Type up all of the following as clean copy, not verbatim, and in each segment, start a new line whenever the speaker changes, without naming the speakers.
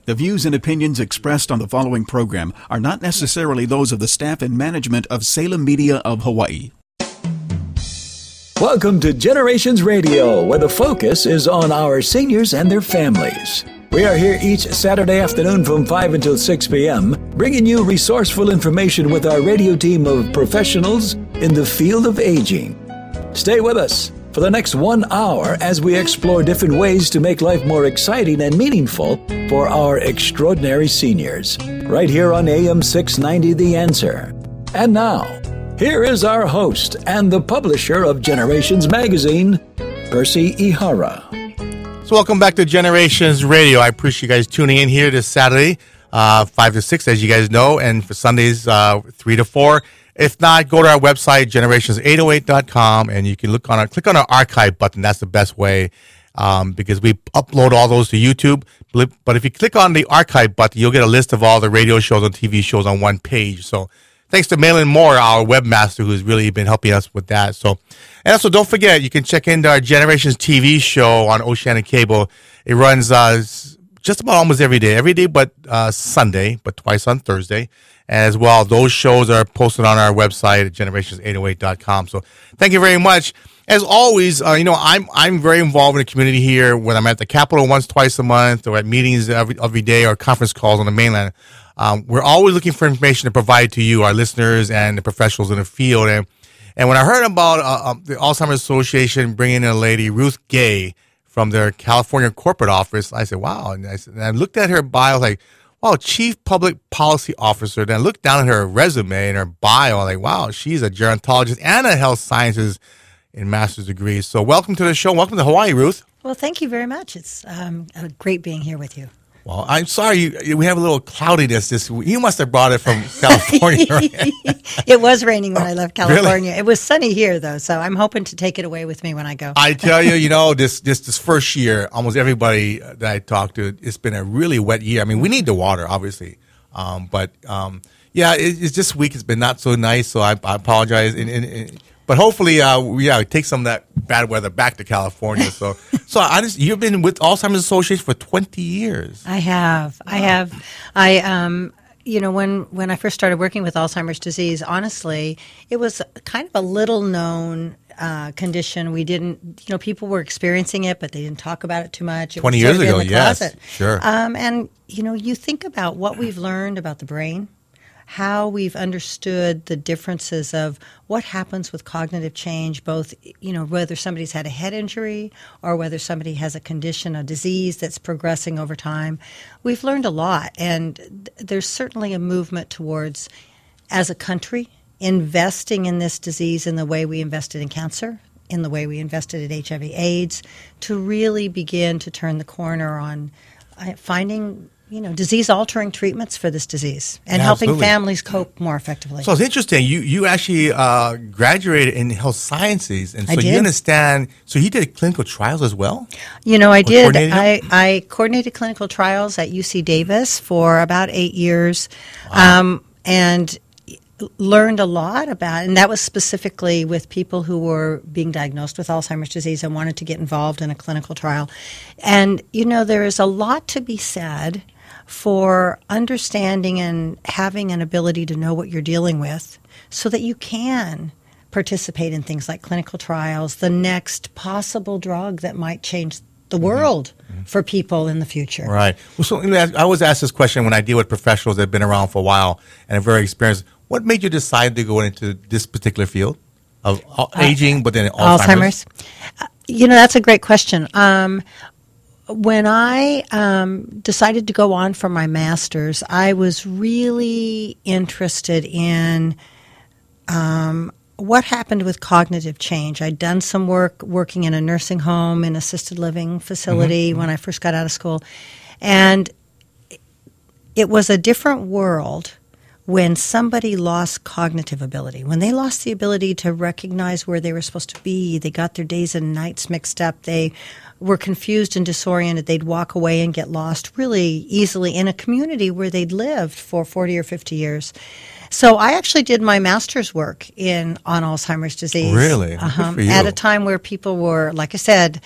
The views and opinions expressed on the following program are not necessarily those of the staff and management of Salem Media of Hawaii.
Welcome to Generations Radio, where the focus is on our seniors and their families. We are here each Saturday afternoon from 5 until 6 p.m., bringing you resourceful information with our radio team of professionals in the field of aging. Stay with us for the next 1 hour as we explore different ways to make life more exciting and meaningful for our extraordinary seniors. Right here on AM 690 The Answer. And now, here is our host and the publisher of Generations Magazine, Percy Ihara.
So welcome back to Generations Radio. I appreciate you guys tuning in here this Saturday, 5 to 6, as you guys know, and for Sundays, 3 to 4. If not, go to our website, generations808.com, and you can click on our archive button. That's the best way, because we upload all those to YouTube. But if you click on the archive button, you'll get a list of all the radio shows and TV shows on one page. So thanks to Malin Moore, our webmaster, who's really been helping us with that. So, and also don't forget, you can check into our Generations TV show on Oceanic Cable. It runs just about almost every day but Sunday, but twice on Thursday. As well, those shows are posted on our website at generations808.com. So thank you very much. As always, I'm very involved in the community here, whether I'm at the Capitol twice a month or at meetings every day or conference calls on the mainland. We're always looking for information to provide to you, our listeners and the professionals in the field. And when I heard about the Alzheimer's Association bringing in a lady, Ruth Gay, from their California corporate office, I said, wow. And I looked at her bio, like, wow, Chief Public Policy Officer. Then I looked down at her resume and her bio, like, wow, she's a gerontologist and a health sciences in master's degrees. So welcome to the show. Welcome to Hawaii, Ruth.
Well, thank you very much. It's great being here with you.
Well, I'm sorry, we have a little cloudiness this week. You must have brought it from California, right?
It was raining when I left California.
Really?
It was sunny here, though, so I'm hoping to take it away with me when I go.
I tell you, this first year, almost everybody that I talked to, it's been a really wet year. I mean, we need the water, obviously. It's this week has been not so nice, so I apologize. But hopefully, take some of that bad weather back to California. So you've been with Alzheimer's Association for 20 years.
I have. When I first started working with Alzheimer's disease, honestly, it was kind of a little known condition. We didn't, people were experiencing it, but they didn't talk about it too much. It
20 years ago, yes,
closet.
Sure.
You think about what we've learned about the brain, how we've understood the differences of what happens with cognitive change, both, whether somebody's had a head injury or whether somebody has a condition, a disease that's progressing over time. We've learned a lot, and there's certainly a movement towards, as a country, investing in this disease in the way we invested in cancer, in the way we invested in HIV/AIDS, to really begin to turn the corner on finding disease-altering treatments for this disease and helping families cope more effectively.
So it's interesting. You actually graduated in health sciences, and so
I did.
You understand. So you did clinical trials as well?
I did. I coordinated clinical trials at UC Davis for about 8 years, and learned a lot about, and that was specifically with people who were being diagnosed with Alzheimer's disease and wanted to get involved in a clinical trial. And, there is a lot to be said for understanding and having an ability to know what you're dealing with so that you can participate in things like clinical trials, the next possible drug that might change the world for people in the future.
Right. Well, so I always ask this question when I deal with professionals that have been around for a while and are very experienced. What made you decide to go into this particular field of aging, but then Alzheimer's?
That's a great question. When I decided to go on for my master's, I was really interested in what happened with cognitive change. I'd done some work working in a nursing home, in assisted living facility when I first got out of school. And it was a different world when somebody lost cognitive ability, when they lost the ability to recognize where they were supposed to be, they got their days and nights mixed up, they were confused and disoriented, they'd walk away and get lost really easily in a community where they'd lived for 40 or 50 years. So I actually did my master's work on Alzheimer's disease.
Really? Good for you.
At a time where people were, like I said,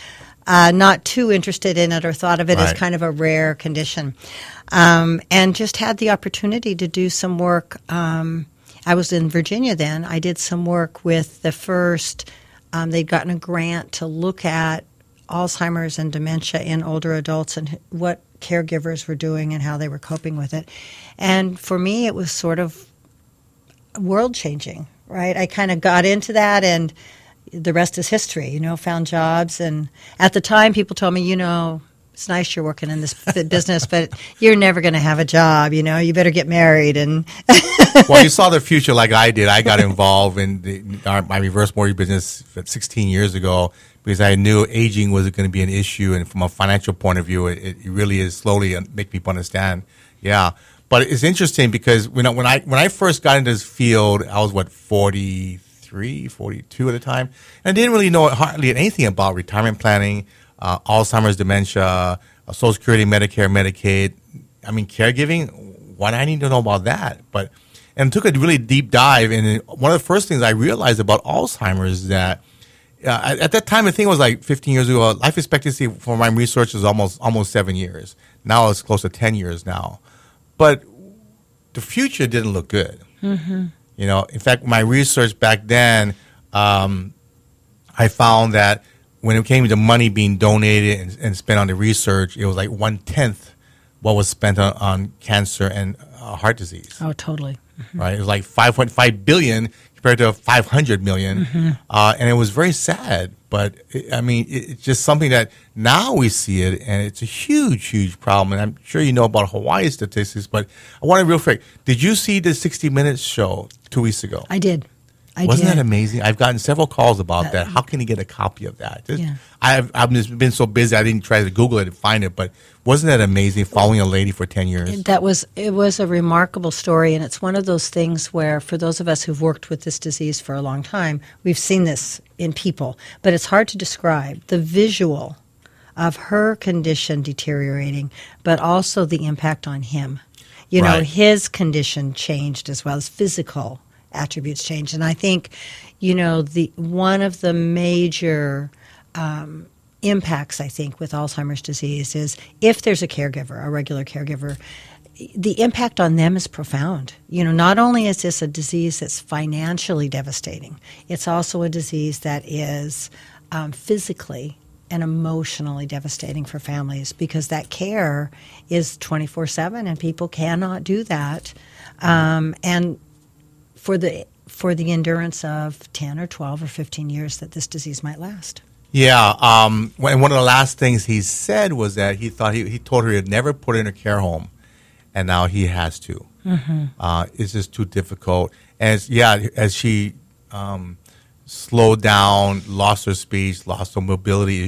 not too interested in it or thought of it as
Right.
kind of a rare condition. And just had the opportunity to do some work. I was in Virginia then. I did some work with the first, they'd gotten a grant to look at Alzheimer's and dementia in older adults and what caregivers were doing and how they were coping with it. And for me, it was sort of world changing, right? I kind of got into that, and the rest is history, found jobs. And at the time, people told me, it's nice you're working in this business, but you're never going to have a job, you better get married. And
Well, you saw the future like I did. I got involved in my reverse mortgage business 16 years ago because I knew aging was going to be an issue. And from a financial point of view, it really is slowly make people understand. Yeah. But it's interesting because when I first got into this field, I was 43, 42 at the time. And I didn't really know hardly anything about retirement planning, Alzheimer's, dementia, Social Security, Medicare, Medicaid. I mean, caregiving. Why do I need to know about that? And took a really deep dive. And one of the first things I realized about Alzheimer's is that at that time, I think it was like 15 years ago, life expectancy for my research was almost 7 years. Now it's close to 10 years now. But the future didn't look good. Mm-hmm. In fact, my research back then, I found that when it came to money being donated and spent on the research, it was like 1/10 what was spent on cancer and heart disease.
oh, totally.
Right? It was like 5.5 billion compared to 500 million.
Mm-hmm.
And it was very sad. But, it's just something that now we see it, and it's a huge, huge problem. And I'm sure you know about Hawaii statistics, but I want to real quick. Did you see the 60 Minutes show 2 weeks ago?
I did.
Wasn't that amazing? I've gotten several calls about that. How can you get a copy of that?
Yeah.
I've just been so busy, I didn't try to Google it and find it, but wasn't that amazing, following a lady for 10 years?
It was a remarkable story, and it's one of those things where, for those of us who've worked with this disease for a long time, we've seen this in people, but it's hard to describe. The visual of her condition deteriorating, but also the impact on him.
Right.
His condition changed as well as physical attributes changed. And I think, one of the major impacts, I think, with Alzheimer's disease is if there's a caregiver, a regular caregiver, the impact on them is profound. Not only is this a disease that's financially devastating, it's also a disease that is physically and emotionally devastating for families because that care is 24/7 and people cannot do that. And for the endurance of 10 or 12 or 15 years that this disease might last.
Yeah. And one of the last things he said was that he thought he told her he'd never put her in a care home, and now he has to. Mm-hmm. It's just too difficult. And as she slowed down, lost her speech, lost her mobility,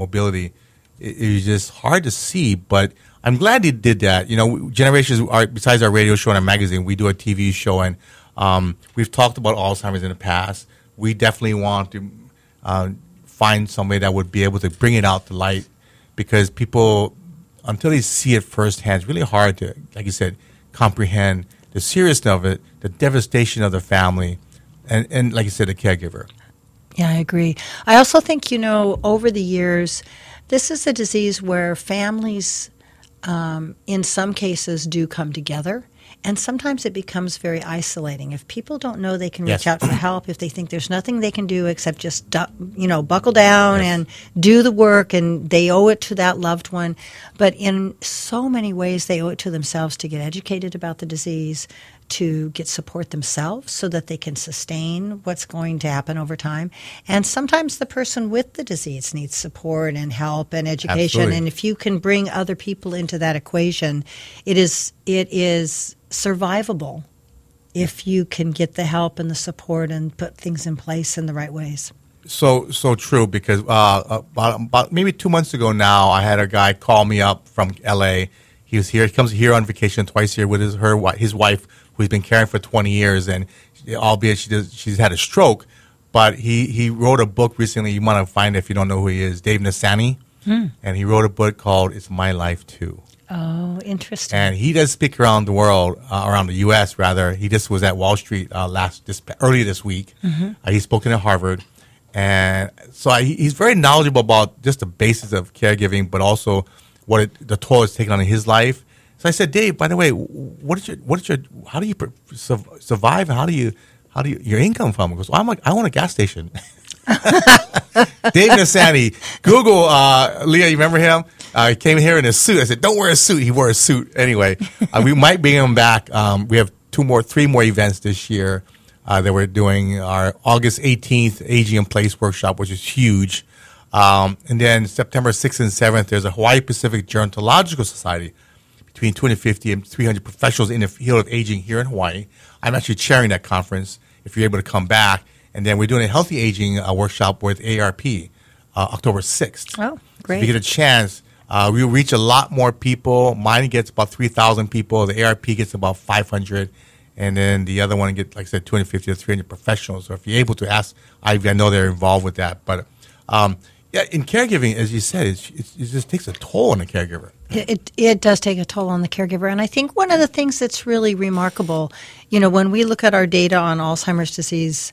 it was just hard to see. But I'm glad he did that. Generations, besides our radio show and our magazine, we do a TV show, and we've talked about Alzheimer's in the past. We definitely want to find somebody that would be able to bring it out to light because people, until they see it firsthand, it's really hard to, like you said, comprehend the seriousness of it, the devastation of the family, and like you said, the caregiver.
Yeah, I agree. I also think, over the years, this is a disease where families, in some cases, do come together. And sometimes it becomes very isolating. If people don't know they can reach out for help, if they think there's nothing they can do except just, buckle down and do the work, and they owe it to that loved one. But in so many ways, they owe it to themselves to get educated about the disease, to get support themselves so that they can sustain what's going to happen over time. And sometimes the person with the disease needs support and help and education.
Absolutely.
And if you can bring other people into that equation, it is survivable if you can get the help and the support and put things in place in the right ways.
So true, because about maybe 2 months ago now, I had a guy call me up from L.A. He was here. He comes here on vacation twice a year with his wife, who he's been caring for 20 years, and albeit she's had a stroke, but he wrote a book recently. You want to find it if you don't know who he is, Dave Nassani, and he wrote a book called "It's My Life Too."
Oh, interesting.
And he does speak around the world, around the U.S. rather. He just was at Wall Street earlier this week. Mm-hmm. He's spoken at Harvard, And so he's very knowledgeable about just the basics of caregiving, but also the toll it's taken on in his life. So I said, Dave, by the way, how do you survive? And how do you your income from? He goes, well, I own a gas station. Dave Nasani, Google, Leah, you remember him? He came here in a suit. I said, don't wear a suit. He wore a suit. Anyway, we might bring him back. We have three more events this year that we're doing. Our August 18th Aging in Place workshop, which is huge. And then September 6th and 7th, there's a Hawaii Pacific Gerontological Society, between 250 and 300 professionals in the field of aging here in Hawaii. I'm actually chairing that conference if you're able to come back. And then we're doing a healthy aging workshop with ARP October 6th.
Oh, great.
If you get a chance, we'll reach a lot more people. Mine gets about 3,000 people. The ARP gets about 500. And then the other one gets, like I said, 250 to 300 professionals. So if you're able to ask Ivy, I know they're involved with that. But yeah, in caregiving, as you said, it just takes a toll on the caregiver.
It does take a toll on the caregiver. And I think one of the things that's really remarkable, when we look at our data on Alzheimer's disease,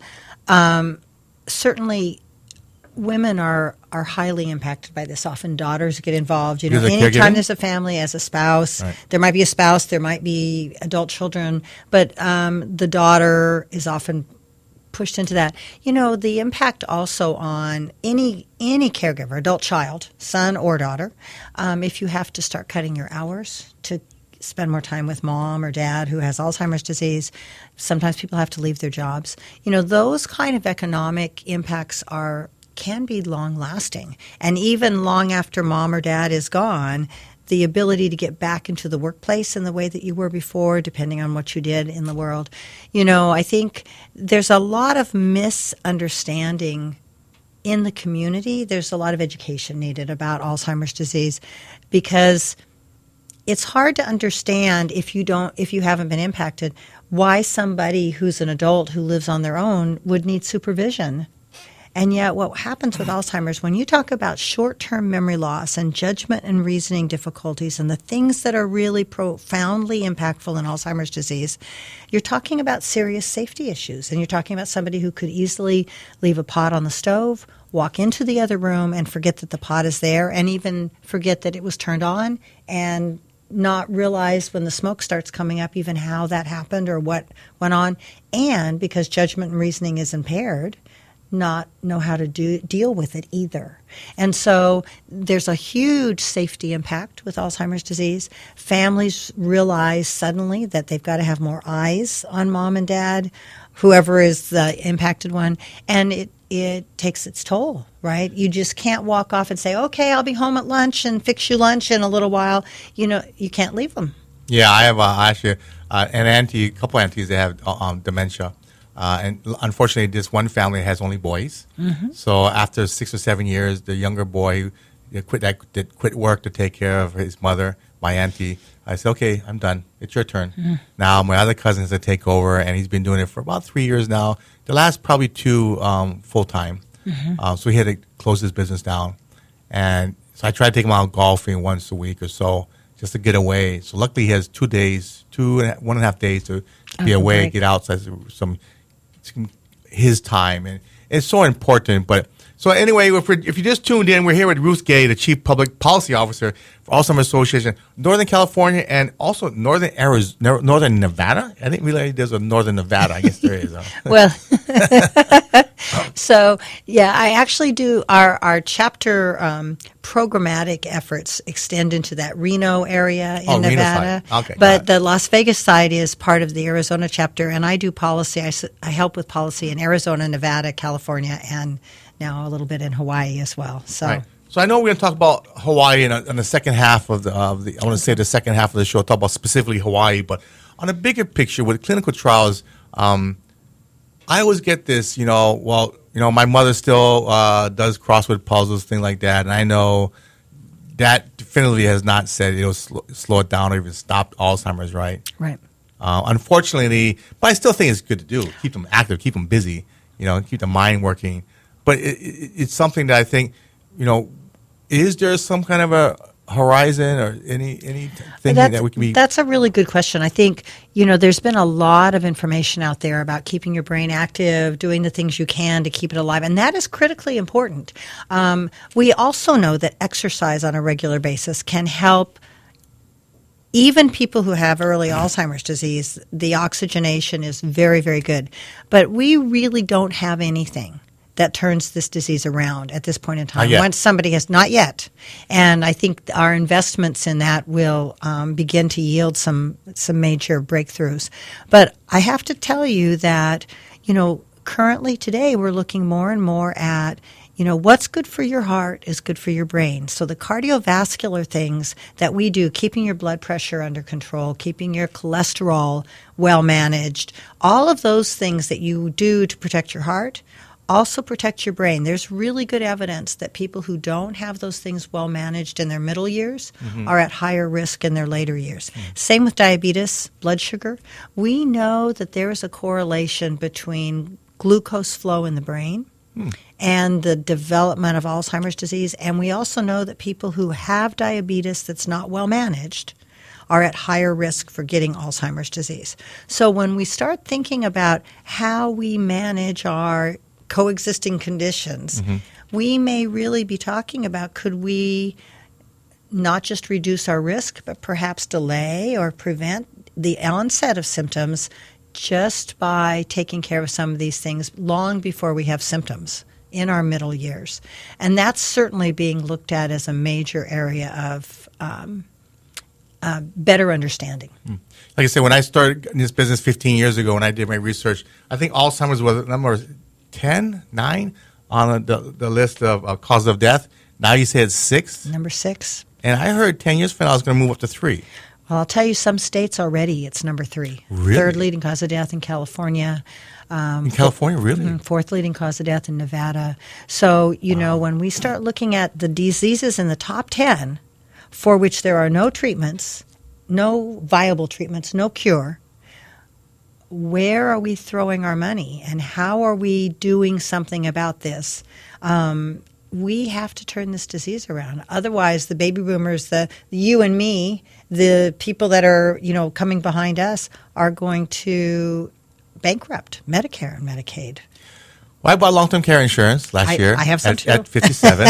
certainly women are highly impacted by this. Often daughters get involved. Anytime there's a family, as a spouse, right. There might be a spouse, there might be adult children, but the daughter is often pushed into that. The impact also on any caregiver, adult child, son or daughter, if you have to start cutting your hours to spend more time with mom or dad who has Alzheimer's disease. Sometimes people have to leave their jobs. Those kind of economic impacts can be long-lasting. And even long after mom or dad is gone, the ability to get back into the workplace in the way that you were before, depending on what you did in the world. I think there's a lot of misunderstanding in the community. There's a lot of education needed about Alzheimer's disease because it's hard to understand if you haven't been impacted, why somebody who's an adult who lives on their own would need supervision. And yet what happens with Alzheimer's, when you talk about short-term memory loss and judgment and reasoning difficulties and the things that are really profoundly impactful in Alzheimer's disease, you're talking about serious safety issues. And you're talking about somebody who could easily leave a pot on the stove, walk into the other room and forget that the pot is there, and even forget that it was turned on, and not realize when the smoke starts coming up even how that happened or what went on. And because judgment and reasoning is impaired, not know how to deal with it either. And so there's a huge safety impact with Alzheimer's disease. Families realize suddenly that they've got to have more eyes on mom and dad, whoever is the impacted one, and it takes its toll, right? You just can't walk off and say, okay, I'll be home at lunch and fix you lunch in a little while. You can't leave them.
Yeah, I have actually a couple aunties that have dementia. And unfortunately, this one family has only boys. Mm-hmm. So after 6 or 7 years, the younger boy quit work to take care of his mother, my auntie. I said, okay, I'm done. It's your turn. Mm-hmm. Now my other cousin has to take over, and he's been doing it for about 3 years now. The last probably 2 full-time. Mm-hmm. So he had to close his business down. And so I try to take him out golfing once a week or so just to get away. So luckily he has 1.5 days to be away, right. Get outside his time, and it's so important. But so anyway, if you just tuned in, we're here with Ruth Gay, the Chief Public Policy Officer for Alzheimer's Association, Northern California, and also Northern Nevada. I didn't realize there's a Northern Nevada. I guess there is.
Well, so yeah, I actually do our chapter programmatic efforts extend into that Reno area in Nevada.
Okay,
but the Las Vegas side is part of the Arizona chapter, and I do policy. I help with policy in Arizona, Nevada, California, and now a little bit in Hawaii as well. So.
Right. So I know we're going to talk about Hawaii in the second half of the I want to say the second half of the show, talk about specifically Hawaii, but on a bigger picture with clinical trials, I always get this, my mother still does crossword puzzles, things like that, and I know that definitively has not said it'll slow it down or even stop Alzheimer's, right?
Right.
Unfortunately, but I still think it's good to do. Keep them active, keep them busy, keep the mind working. But it's something that I think, is there some kind of horizon or anything that we can be?
That's a really good question. I think, there's been a lot of information out there about keeping your brain active, doing the things you can to keep it alive, and that is critically important. We also know that exercise on a regular basis can help even people who have early Alzheimer's disease. The oxygenation is very, very good. But we really don't have anything that turns this disease around at this point in time. Once somebody has not yet, and I think our investments in that will begin to yield some major breakthroughs. But I have to tell you that currently today we're looking more and more at what's good for your heart is good for your brain. So the cardiovascular things that we do, keeping your blood pressure under control, keeping your cholesterol well managed, all of those things that you do to protect your heart also protect your brain. There's really good evidence that people who don't have those things well managed in their middle years are at higher risk in their later years. Same with diabetes, blood sugar. We know that there is a correlation between glucose flow in the brain and the development of Alzheimer's disease. And we also know that people who have diabetes that's not well managed are at higher risk for getting Alzheimer's disease. So when we start thinking about how we manage our coexisting conditions, we may really be talking about, could we not just reduce our risk, but perhaps delay or prevent the onset of symptoms just by taking care of some of these things long before we have symptoms in our middle years. And that's certainly being looked at as a major area of better understanding.
Like I said, when I started in this business 15 years ago, when I did my research, I think Alzheimer's was number 9 on the list of causes of death. Now you say it's 6?
Number 6.
And I heard 10 years from now it's going to move up to 3.
Well, I'll tell you, some states already it's number 3.
Really?
Third leading cause of death in California.
In California, really?
Fourth leading cause of death in Nevada. So, when we start looking at the diseases in the top 10 for which there are no treatments, no viable treatments, no cure, where are we throwing our money and how are we doing something about this? We have to turn this disease around. Otherwise, the baby boomers, you and me, the people that are, coming behind us are going to bankrupt Medicare and Medicaid.
Well, I bought long-term care insurance last year.
I have some too.
At 57.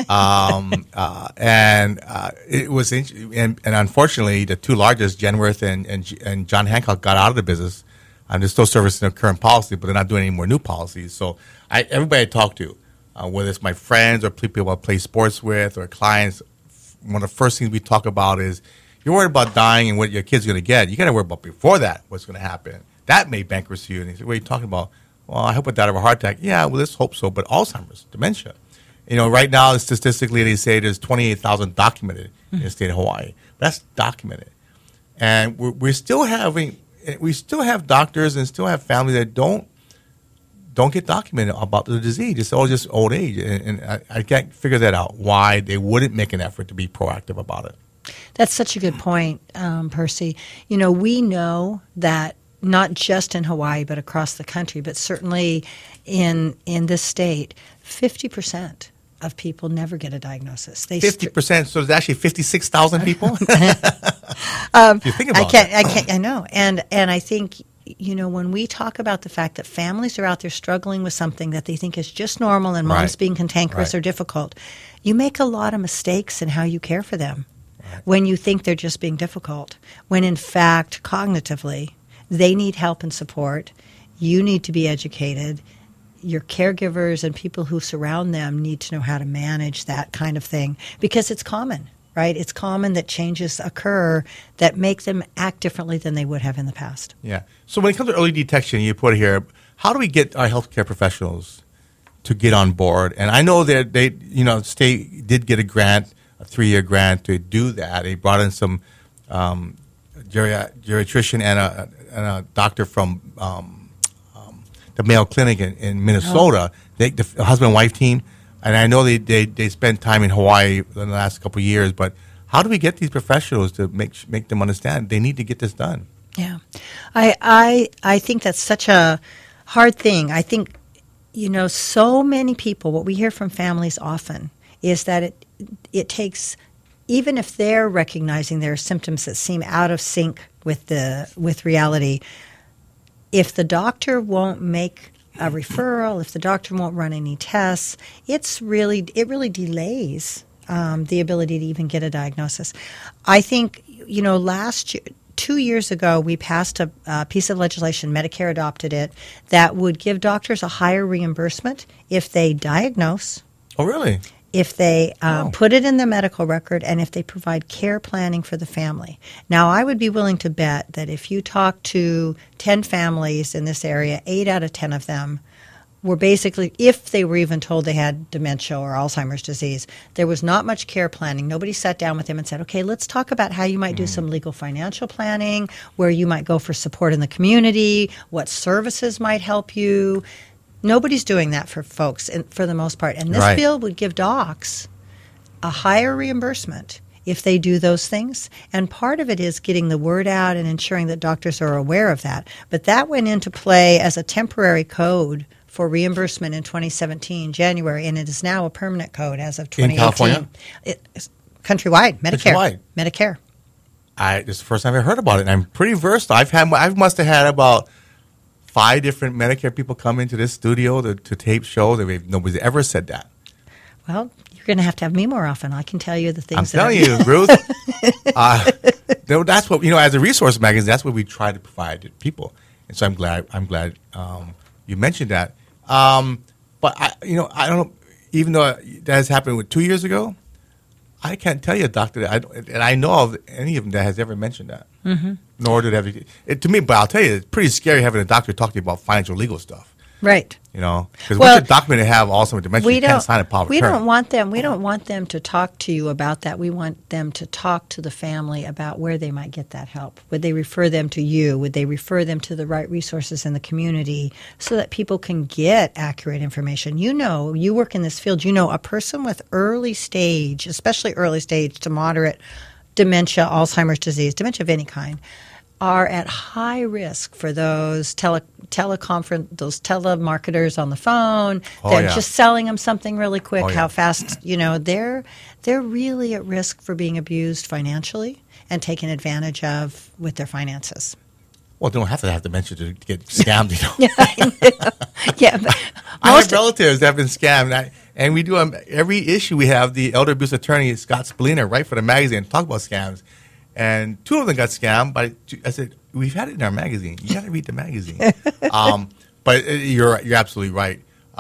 And it was, and unfortunately, the two largest, Genworth and John Hancock, got out of the business. They're still servicing their current policy, but they're not doing any more new policies. So everybody I talk to, whether it's my friends or people I play sports with or clients, one of the first things we talk about is you're worried about dying and what your kid's going to get. You got to worry about before that what's going to happen. That may bankruptcy you. And they say, what are you talking about? Well, I hope I died of a heart attack. Yeah, well, let's hope so. But Alzheimer's, dementia. Right now, statistically, they say there's 28,000 documented in the state of Hawaii. That's documented. And we still have doctors and still have families that don't get documented about the disease. It's all just old age. And I can't figure that out, why they wouldn't make an effort to be proactive about it.
That's such a good point, Percy. We know that not just in Hawaii, but across the country, but certainly in this state, 50% of people never get a diagnosis.
50%. So there's actually 56,000 people. If you think about it.
I know, and I think when we talk about the fact that families are out there struggling with something that they think is just normal, and mom's being cantankerous or difficult, you make a lot of mistakes in how you care for them when you think they're just being difficult. When in fact, cognitively, they need help and support. You need to be educated. Your caregivers and people who surround them need to know how to manage that kind of thing, because it's common, right? It's common that changes occur that make them act differently than they would have in the past.
Yeah. So when it comes to early detection, you put here, how do we get our healthcare professionals to get on board? And I know that the state did get a grant, a 3-year grant to do that. They brought in some geriatrician and a doctor from the Mayo Clinic in Minnesota, the husband and wife team. And I know they spent time in Hawaii in the last couple of years. But how do we get these professionals to make them understand they need to get this done?
Yeah, I think that's such a hard thing. I think, so many people, what we hear from families often is that it takes even if they're recognizing there are symptoms that seem out of sync with reality, if the doctor won't make a referral, if the doctor won't run any tests, it really delays the ability to even get a diagnosis. I think, last year, 2 years ago, we passed a piece of legislation, Medicare adopted it, that would give doctors a higher reimbursement if they diagnose.
Oh, really?
If they put it in the medical record, and if they provide care planning for the family. Now, I would be willing to bet that if you talk to 10 families in this area, 8 out of 10 of them were basically, if they were even told they had dementia or Alzheimer's disease, there was not much care planning. Nobody sat down with them and said, okay, let's talk about how you might do some legal financial planning, where you might go for support in the community, what services might help you. Nobody's doing that for folks for the most part. And this bill would give docs a higher reimbursement if they do those things. And part of it is getting the word out and ensuring that doctors are aware of that. But that went into play as a temporary code for reimbursement in 2017, January, and it is now a permanent code as of 2018.
In California?
It's countrywide, Medicare.
Countrywide.
Medicare.
This is the first time I've heard about it, and I'm pretty versed. I must have had about 5 different Medicare people come into this studio to tape show. Nobody's ever said that.
Well, you're going to have me more often. I can tell you the things.
I'm telling you, Ruth. That's what as a resource magazine. That's what we try to provide to people, and so I'm glad you mentioned that. But I don't know. Even though that has happened 2 years ago, I can't tell you a doctor and I know of any of them that has ever mentioned that. Mm-hmm. Nor did to me. But I'll tell you, it's pretty scary having a doctor talk to you about financial legal stuff.
Right.
Because once a document have Alzheimer's dementia, you can't sign a power of attorney.
We don't want them to talk to you about that. We want them to talk to the family about where they might get that help. Would they refer them to you? Would they refer them to the right resources in the community so that people can get accurate information? You work in this field. A person with early stage, especially early stage to moderate dementia, Alzheimer's disease, dementia of any kind, are at high risk for those telemarketers on the phone. They're just selling them something really quick. How fast, they're really at risk for being abused financially and taken advantage of with their finances.
Well, they don't have to have dementia to get scammed,
Yeah, but
I have relatives that have been scammed, and we do every issue. We have the elder abuse attorney Scott Spalina write for the magazine talk about scams. And 2 of them got scammed, but I said, we've had it in our magazine. You got to read the magazine. But you're absolutely right.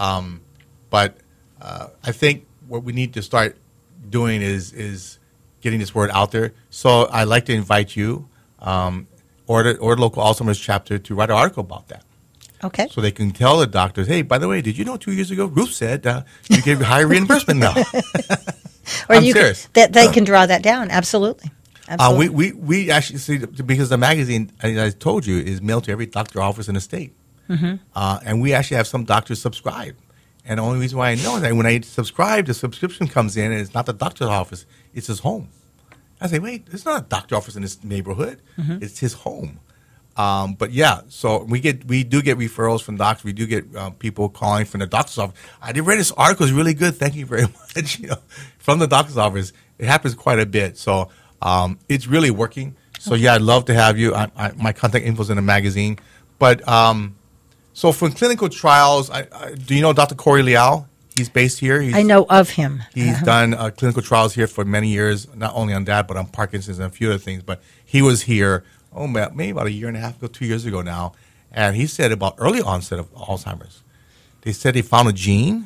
But I think what we need to start doing is getting this word out there. So I'd like to invite you or the local Alzheimer's chapter to write an article about that.
Okay.
So they can tell the doctors, hey, by the way, did you know 2 years ago Ruth said you get higher reimbursement now? I'm serious.
They can draw that down. Absolutely.
We actually see, because the magazine, as I told you, is mailed to every doctor office in the state. Mm-hmm. And we actually have some doctors subscribe. And the only reason why I know is that when I subscribe, the subscription comes in and it's not the doctor's office, it's his home. I say, wait, there's not a doctor office in this neighborhood. Mm-hmm. It's his home. But yeah, so we do get referrals from doctors. We do get people calling from the doctor's office. I did read this article; is really good. Thank you very much. From the doctor's office, it happens quite a bit. So it's really working. So yeah, I'd love to have you. My contact info is in the magazine. But so for clinical trials, do you know Dr. Corey Liao? He's based here.
I know of him.
He's done clinical trials here for many years, not only on that, but on Parkinson's and a few other things. But he was here. Maybe about 1.5 years ago, 2 years ago now. And he said about early onset of Alzheimer's. They said they found a gene.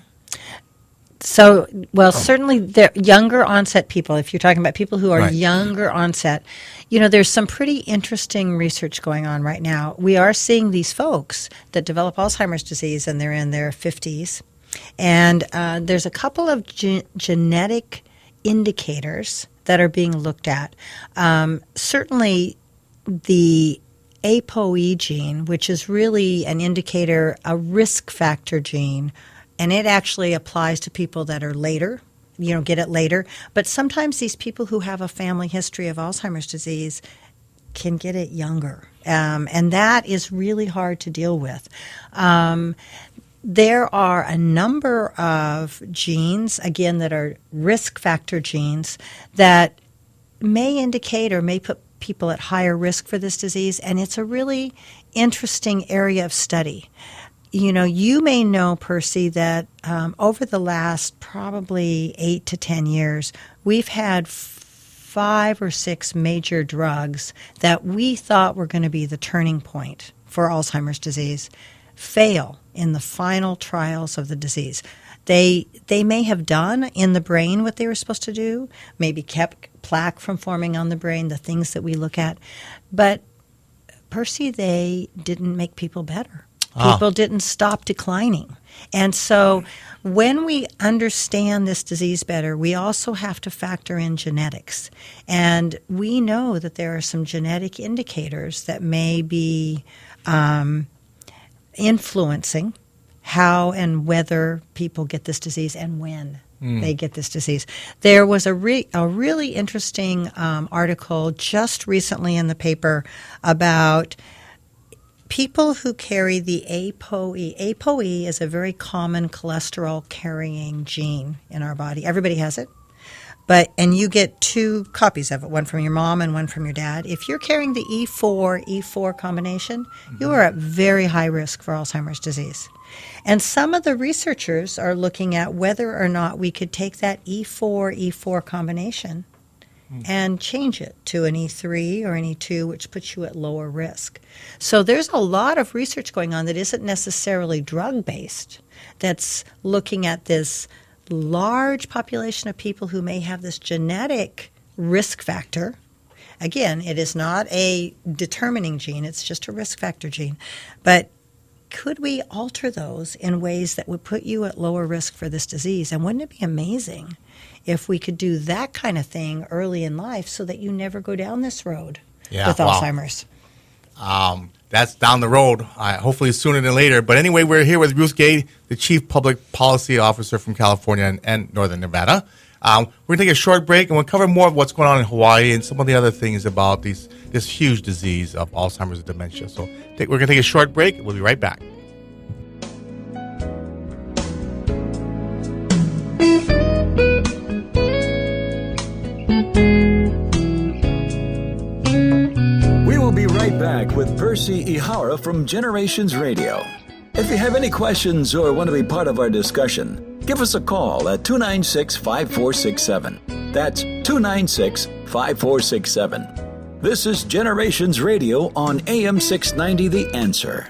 So, certainly the younger onset people, if you're talking about people who are younger onset, there's some pretty interesting research going on right now. We are seeing these folks that develop Alzheimer's disease and they're in their 50s. And there's a couple of genetic indicators that are being looked at. Certainly, the ApoE gene, which is really an indicator, a risk factor gene, and it actually applies to people that are later, get it later. But sometimes these people who have a family history of Alzheimer's disease can get it younger, and that is really hard to deal with. There are a number of genes, again, that are risk factor genes that may indicate or may put people at higher risk for this disease, and it's a really interesting area of study. You know, you may know, Percy, that over the last probably 8 to 10 years, we've had 5 or 6 major drugs that we thought were going to be the turning point for Alzheimer's disease fail in the final trials of the disease. They may have done in the brain what they were supposed to do, maybe kept plaque from forming on the brain, the things that we look at. But, Percy, they didn't make people better. People didn't stop declining. And so when we understand this disease better, we also have to factor in genetics. And we know that there are some genetic indicators that may be influencing how and whether people get this disease and when they get this disease. There was a really interesting article just recently in the paper about people who carry the ApoE. ApoE is a very common cholesterol-carrying gene in our body. Everybody has it. And you get 2 copies of it, one from your mom and one from your dad. If you're carrying the E4 combination, you are at very high risk for Alzheimer's disease. And some of the researchers are looking at whether or not we could take that E4 combination and change it to an E3 or an E2, which puts you at lower risk. So there's a lot of research going on that isn't necessarily drug-based, that's looking at this large population of people who may have this genetic risk factor. Again, it is not a determining gene, it's just a risk factor gene. But could we alter those in ways that would put you at lower risk for this disease? And wouldn't it be amazing if we could do that kind of thing early in life so that you never go down this road with Alzheimer's?
That's down the road, hopefully sooner than later. But anyway, we're here with Ruth Gay, the Chief Public Policy Officer from California and Northern Nevada. We're going to take a short break, and we'll cover more of what's going on in Hawaii and some of the other things about this huge disease of Alzheimer's and dementia. So we're going to take a short break. We'll be right back.
Back with Percy Ihara from Generations Radio. If you have any questions or want to be part of our discussion, give us a call at 296-5467. That's 296-5467. This is Generations Radio on AM 690 The Answer.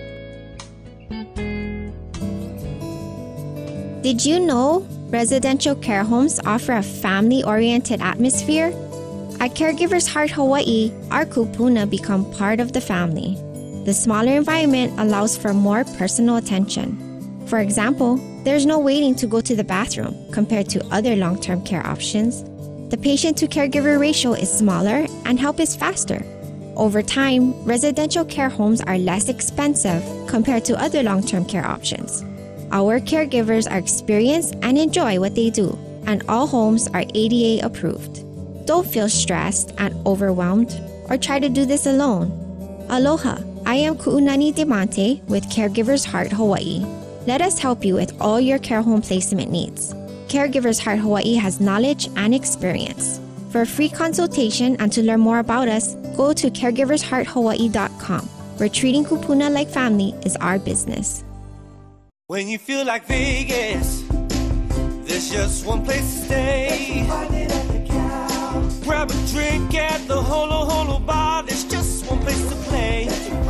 Did you know residential care homes offer a family-oriented atmosphere? At Caregivers Heart Hawaii, our kupuna become part of the family. The smaller environment allows for more personal attention. For example, there's no waiting to go to the bathroom compared to other long-term care options. The patient-to-caregiver ratio is smaller and help is faster. Over time, residential care homes are less expensive compared to other long-term care options. Our caregivers are experienced and enjoy what they do, and all homes are ADA approved. Don't feel stressed and overwhelmed or try to do this alone. Aloha, I am Ku'unani Demonte with Caregivers Heart Hawaii. Let us help you with all your care home placement needs. Caregivers Heart Hawaii has knowledge and experience. For a free consultation and to learn more about us, go to caregivershearthawaii.com, where treating kupuna like family is our business.
When you feel like Vegas, there's just one place to stay. Grab a drink at the Holo Holo Bar. There's just one place to play.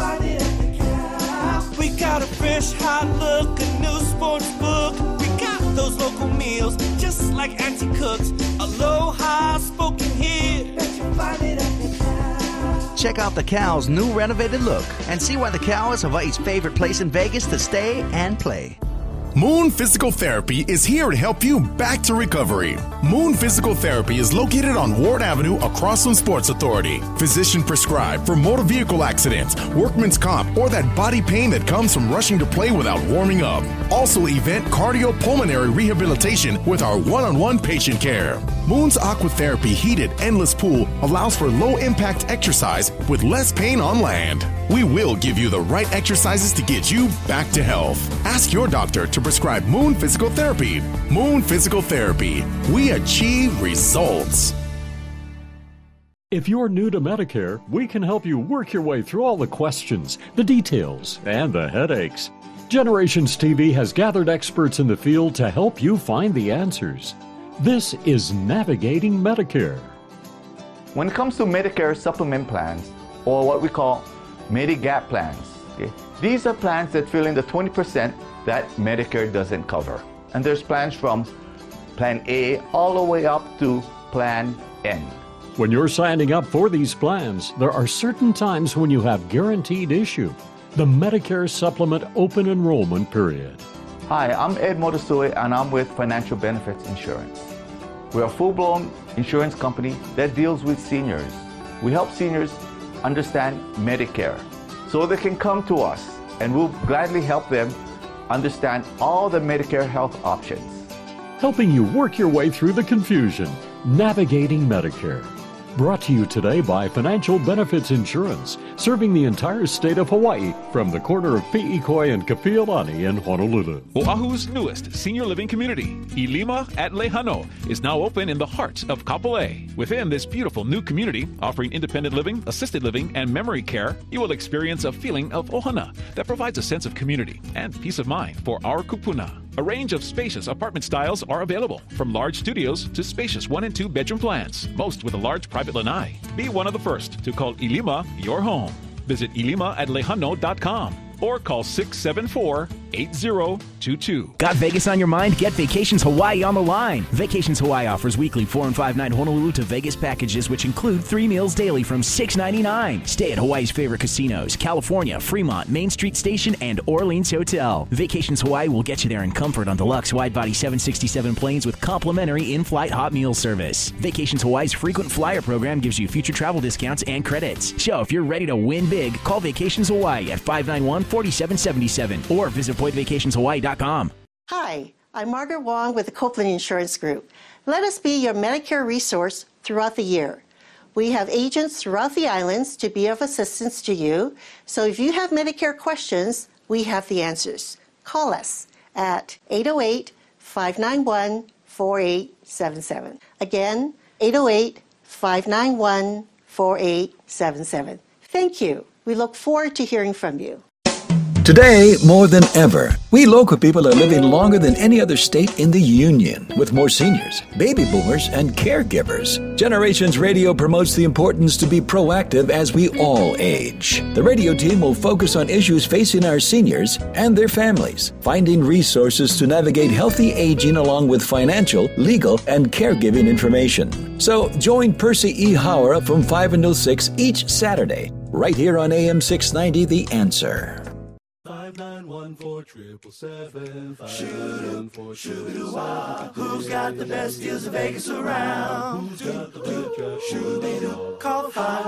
We got a fresh, hot look, a new sports book. We got those local meals, just like Auntie cooks. Aloha spoken here.
Check out the Cow's new renovated look and see why the Cow is Hawaii's favorite place in Vegas to stay and play.
Moon Physical Therapy is here to help you back to recovery. Moon Physical Therapy is located on Ward Avenue across from Sports Authority. Physician prescribed for motor vehicle accidents, workman's comp, or that body pain that comes from rushing to play without warming up. Also event cardiopulmonary rehabilitation with our one-on-one patient care. Moon's Aquatherapy heated endless pool allows for low-impact exercise with less pain on land. We will give you the right exercises to get you back to health. Ask your doctor to prescribe Moon Physical Therapy. Moon Physical Therapy. We achieve results.
If you're new to Medicare, we can help you work your way through all the questions, the details, and the headaches. Generations TV has gathered experts in the field to help you find the answers. This is Navigating Medicare.
When it comes to Medicare supplement plans, or what we call Medigap plans, okay, these are plans that fill in the 20% that Medicare doesn't cover. And there's plans from Plan A all the way up to Plan N.
When you're signing up for these plans, there are certain times when you have guaranteed issue. The Medicare Supplement Open Enrollment Period.
Hi, I'm Ed Motosui and I'm with Financial Benefits Insurance. We're a full-blown insurance company that deals with seniors. We help seniors understand Medicare so they can come to us and we'll gladly help them understand all the Medicare health options.
Helping you work your way through the confusion. Navigating Medicare. Brought to you today by Financial Benefits Insurance, serving the entire state of Hawaii from the corner of Pi'ikoi and Kapiolani in Honolulu.
Oahu's newest senior living community, Ilima at Lehano, is now open in the heart of Kapolei. Within this beautiful new community, offering independent living, assisted living, and memory care, you will experience a feeling of ohana that provides a sense of community and peace of mind for our kupuna. A range of spacious apartment styles are available, from large studios to spacious 1- and 2-bedroom plans, most with a large private lanai. Be one of the first to call Ilima your home. Visit ilimaAtlehano.com or call 674-8022.
Got Vegas on your mind? Get Vacations Hawaii on the line. Vacations Hawaii offers weekly 4- and 5-night Honolulu to Vegas packages, which include 3 meals daily from $6.99. Stay at Hawaii's favorite casinos, California, Fremont, Main Street Station, and Orleans Hotel. Vacations Hawaii will get you there in comfort on deluxe wide-body 767 planes with complimentary in-flight hot meal service. Vacations Hawaii's frequent flyer program gives you future travel discounts and credits. So if you're ready to win big, call Vacations Hawaii at 591-4777 or visit PointVacationsHawaii.com.
Hi, I'm Margaret Wong with the Copeland Insurance Group. Let us be your Medicare resource throughout the year. We have agents throughout the islands to be of assistance to you. So if you have Medicare questions, we have the answers. Call us at 808-591-4877. Again, 808-591-4877. Thank you. We look forward to hearing from you.
Today, more than ever, we local people are living longer than any other state in the Union, with more seniors, baby boomers, and caregivers. Generations Radio promotes the importance to be proactive as we all age. The radio team will focus on issues facing our seniors and their families, finding resources to navigate healthy aging along with financial, legal, and caregiving information. So join Percy E. Howard from 5 until 6 each Saturday, right here on AM 690, The Answer.
591-4777. Shoot-a-wah. Who's got the best deals in Vegas around? Who's got the best shoot-a-wah? Call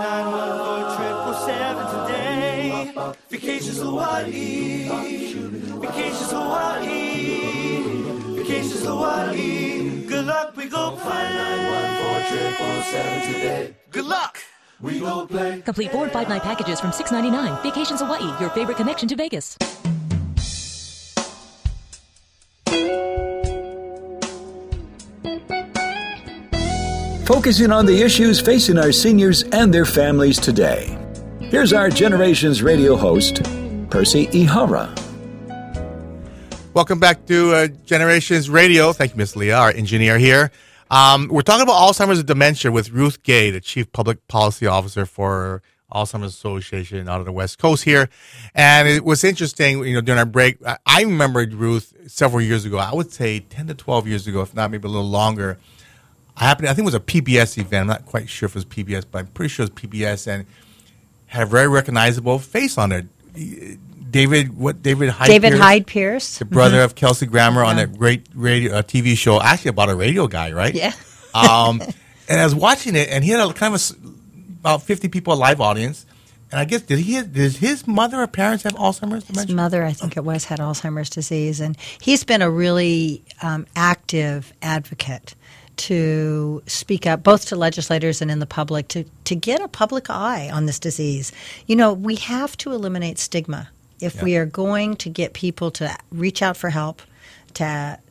591-4777 today. Vacations Hawaii. Vacations Hawaii. Vacations Hawaii. Good luck, we go play. 591-4777 today. Good luck. We go play.
Complete 4- and 5-night packages from $6.99. Vacations Hawaii, your favorite connection to Vegas.
Focusing on the issues facing our seniors and their families today. Here's our Generations Radio host, Percy Ihara.
Welcome back to Generations Radio. Thank you, Miss Leah, our engineer here. We're talking about Alzheimer's and dementia with Ruth Gay, the Chief Public Policy Officer for Alzheimer's Association out of the West Coast here. And it was interesting, during our break, I remembered Ruth several years ago, I would say 10 to 12 years ago, if not maybe a little longer. I think it was a PBS event. I'm not quite sure if it was PBS, but I'm pretty sure it was PBS, and had a very recognizable face on it. David Hyde Pierce, the brother of Kelsey Grammer on a great radio TV show, actually about a radio guy, right?
Yeah.
And I was watching it, and he had about 50 people live audience. And I guess did his mother or parents have Alzheimer's dementia?
His mother, I think it was, had Alzheimer's disease, and he's been a really active advocate to speak up, both to legislators and in the public, to get a public eye on this disease. We have to eliminate stigma if we are going to get people to reach out for help, to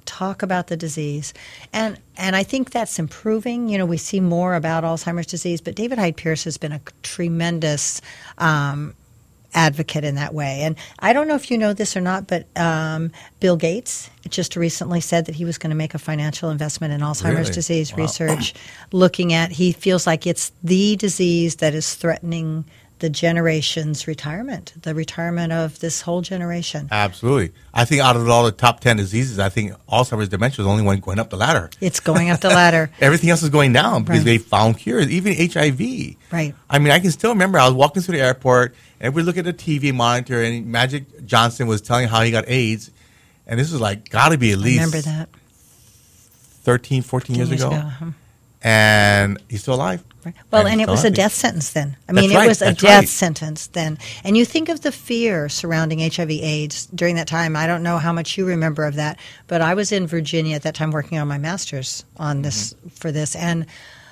talk about the disease. And I think that's improving. You know, we see more about Alzheimer's disease, but David Hyde Pierce has been a tremendous advocate in that way. And I don't know if you know this or not, but Bill Gates just recently said that he was going to make a financial investment in Alzheimer's disease research, looking at, he feels like it's the disease that is threatening the generation's retirement, the retirement of this whole generation.
Absolutely. I think out of all the top 10 diseases, I think Alzheimer's dementia is the only one going up the ladder.
It's going up the ladder.
Everything else is going down because they found cures, even HIV.
Right.
I mean, I can still remember I was walking through the airport and we look at the TV monitor and Magic Johnson was telling how he got AIDS. And this was like, got to be at least
remember that.
13, 14 years ago. And he's still alive.
Right. Well, and it was a death sentence then. I mean, it was a death sentence then. And you think of the fear surrounding HIV/AIDS during that time. I don't know how much you remember of that, but I was in Virginia at that time working on my master's on this for this. And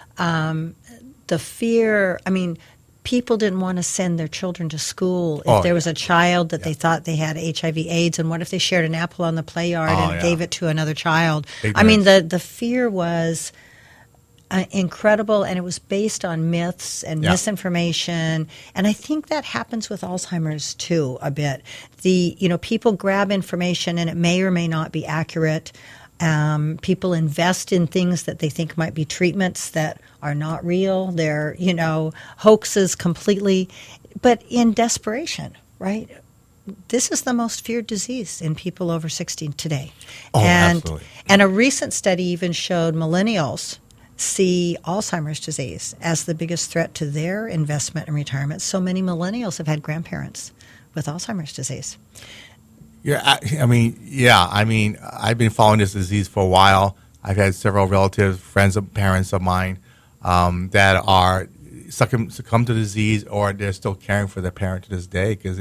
the fear, I mean, people didn't want to send their children to school if there was a child that they thought they had HIV/AIDS, and what if they shared an apple on the play yard and gave it to another child? I mean, the fear was incredible, and it was based on myths and misinformation. And I think that happens with Alzheimer's too a bit. People grab information and it may or may not be accurate. People invest in things that they think might be treatments that are not real. They're, hoaxes completely, but in desperation, right? This is the most feared disease in people over 60 today.
Absolutely.
And a recent study even showed millennials see Alzheimer's disease as the biggest threat to their investment in retirement. So many millennials have had grandparents with Alzheimer's disease.
I mean, I've been following this disease for a while. I've had several relatives, friends of parents of mine that are succumb to the disease, or they're still caring for their parent to this day, because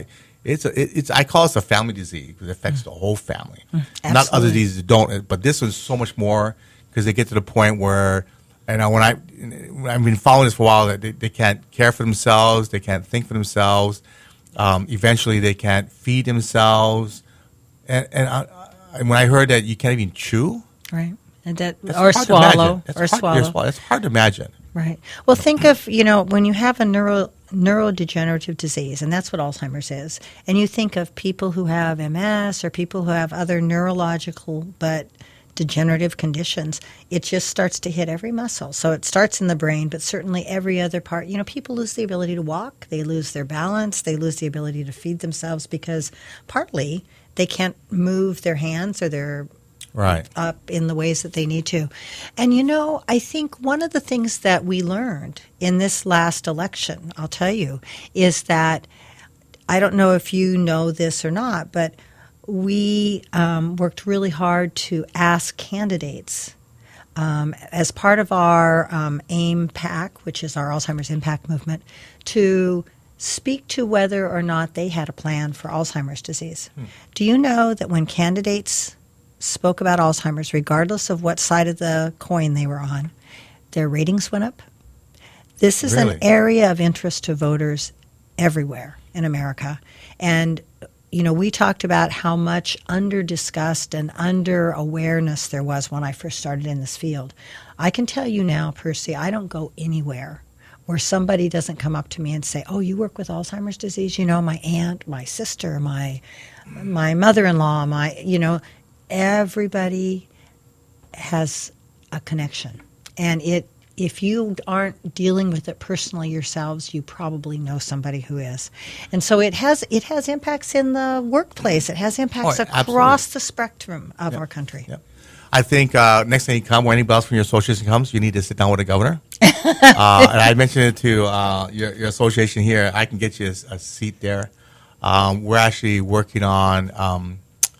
I call it a family disease because it affects the whole family. Not other diseases don't, but this one's so much more, because they get to the point where, I've been following this for a while, that they can't care for themselves, they can't think for themselves. Eventually, they can't feed themselves, and when I heard that you can't even chew,
right, or swallow,
It's hard to imagine.
Right. Well, think of when you have a neurodegenerative disease, and that's what Alzheimer's is, and you think of people who have MS or people who have other neurological but degenerative conditions, it just starts to hit every muscle. So it starts in the brain, but certainly every other part. People lose the ability to walk, they lose their balance, they lose the ability to feed themselves, because partly they can't move their hands or their up in the ways that they need to. And I think one of the things that we learned in this last election, I'll tell you, is that, I don't know if you know this or not, but we worked really hard to ask candidates as part of our AIM PAC, which is our Alzheimer's Impact Movement, to speak to whether or not they had a plan for Alzheimer's disease. Do you know that when candidates spoke about Alzheimer's, regardless of what side of the coin they were on, their ratings went up? This is an area of interest to voters everywhere in America. And we talked about how much under-discussed and under-awareness there was when I first started in this field. I can tell you now, Percy, I don't go anywhere where somebody doesn't come up to me and say, "Oh, you work with Alzheimer's disease? My aunt, my sister, my mother-in-law, everybody has a connection." And if you aren't dealing with it personally yourselves, you probably know somebody who is. And so it has impacts in the workplace. It has impacts across the spectrum of our country.
Yep. I think next time you come, or anybody else from your association comes, you need to sit down with the governor. And I mentioned it to your association here. I can get you a seat there. We're actually working on,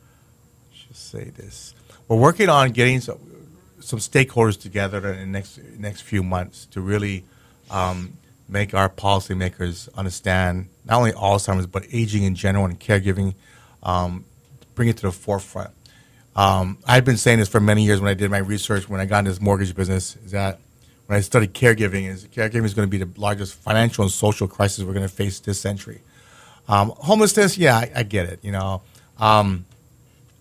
we're working on getting some stakeholders together in the next few months to really make our policymakers understand not only Alzheimer's but aging in general and caregiving, bring it to the forefront. I've been saying this for many years when I did my research, when I got into this mortgage business, is that when I studied caregiving is going to be the largest financial and social crisis we're going to face this century. Homelessness, I get it.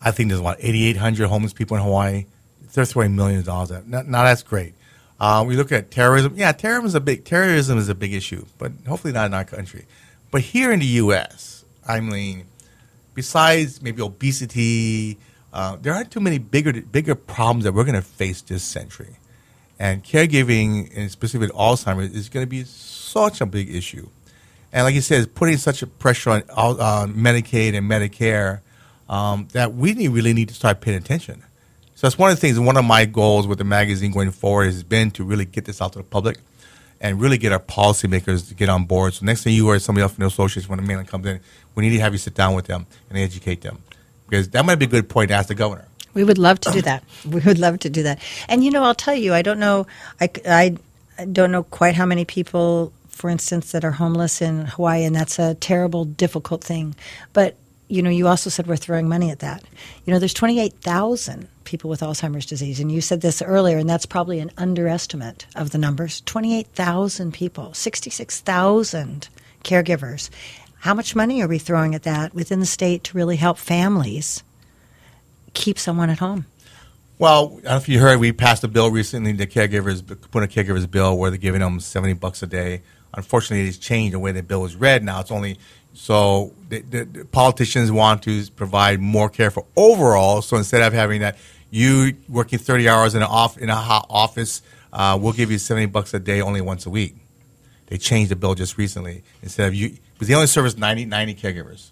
I think there's 8,800 homeless people in Hawaii. They're throwing millions of dollars at. Now that's great. We look at terrorism. Yeah, terrorism is a big issue, but hopefully not in our country. But here in the U.S., I mean, besides maybe obesity, there aren't too many bigger problems that we're going to face this century. And caregiving, and specifically Alzheimer's, is going to be such a big issue. And like you said, it's putting such a pressure on Medicaid and Medicare that we really need to start paying attention. So that's one of the things, one of my goals with the magazine going forward has been to really get this out to the public and really get our policymakers to get on board. So next thing you or somebody else from the association, when the mainland comes in, we need to have you sit down with them and educate them. Because that might be a good point to ask the governor.
We would love to do that. We would love to do that. And, I'll tell you, I don't know quite how many people, for instance, that are homeless in Hawaii, and that's a terrible, difficult thing. But, you also said we're throwing money at that. There's 28,000 people with Alzheimer's disease, and you said this earlier, and that's probably an underestimate of the numbers. 28,000 people, 66,000 caregivers. How much money are we throwing at that within the state to really help families keep someone at home?
Well, I don't know if you heard, we passed a bill recently, put a caregiver's bill where they're giving them $70 a day. Unfortunately, it's changed the way the bill is read now. It's only so the politicians want to provide more care for overall. So instead of having that, you working 30 hours in a hot office, we'll give you $70 a day only once a week. They changed the bill just recently. Instead of because they only service 90 caregivers.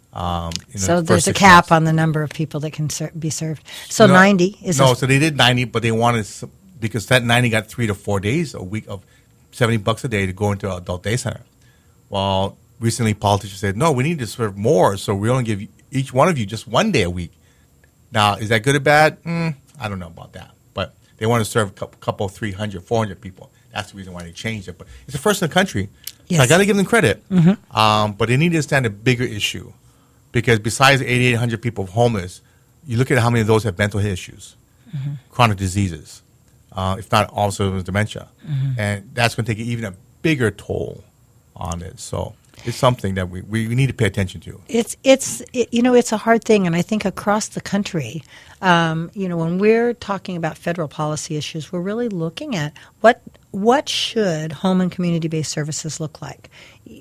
So there's a cap on the number of people that can be served. So 90 is
so they did 90, but they wanted, because that 90 got 3 to 4 days a week of $70 a day to go into an adult day center. Well, recently politicians said, no, we need to serve more, so we only give each one of you just 1 day a week. Now, is that good or bad? I don't know about that. But they want to serve a couple 300, 400 people. That's the reason why they changed it. But it's the first in the country. Yes. So I got to give them credit. Mm-hmm. But they need to understand a bigger issue. Because besides 8,800 people homeless, you look at how many of those have mental issues, chronic diseases, if not also dementia. Mm-hmm. And that's going to take even a bigger toll on it. So it's something that we need to pay attention to.
It's a hard thing. And I think across the country, when we're talking about federal policy issues, we're really looking at what should home and community-based services look like.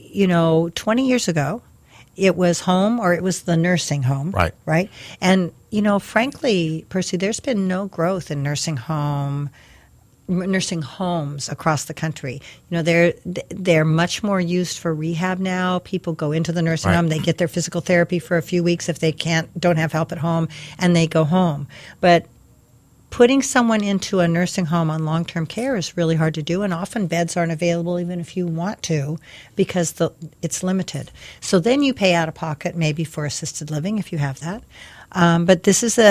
20 years ago, it was home or it was the nursing home. Right. And, frankly, Percy, there's been no growth in nursing homes across the country. They're much more used for rehab now. People go into the nursing home, they get their physical therapy for a few weeks if they don't have help at home, and they go home. But putting someone into a nursing home on long-term care is really hard to do, and often beds aren't available even if you want to because it's limited. So then you pay out of pocket maybe for assisted living if you have that. But this is